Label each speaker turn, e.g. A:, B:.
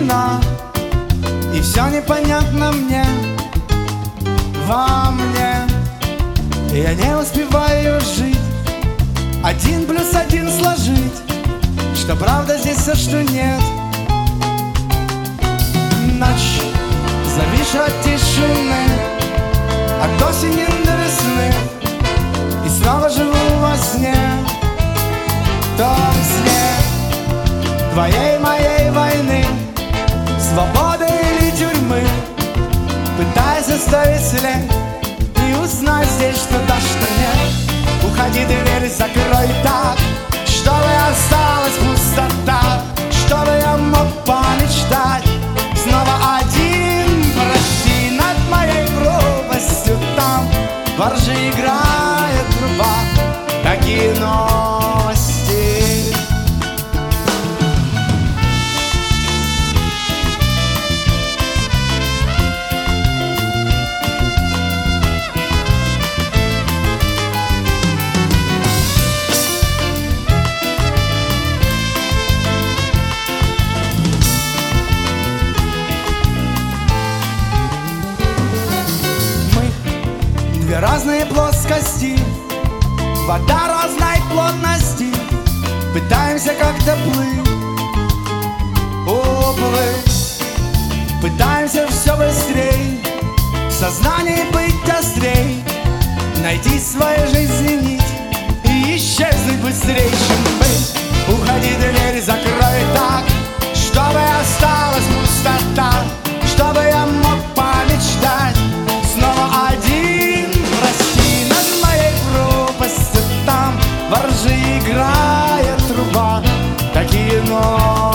A: тишина, и все непонятно мне, во мне. Я не успеваю жить, 1 + 1 сложить, что правда здесь, а что нет. Ночь зависшая от тишины, от осени до весны, и снова живу во сне, в том сне твоей, моей войны, свободы или тюрьмы. Пытаясь оставить след и узнать здесь, что да, что нет. Уходи, дверь закрой так, чтобы осталась пустота, чтобы я мог помечтать снова один. Прости, над моей пропастью там во ржи играет труба. Такие новости. Две разные плоскости, вода разной плотности. Пытаемся как-то плыть, уплыть. Пытаемся все быстрей, в сознании быть острей, найти свою жизнь нить и исчезнуть быстрее, чем мы. Уходи, дверь закрой так, чтобы осталась пустота, чтобы я мог помечтать снова один. Прости, над моей пропастью там во ржи играет труба. Такие новости.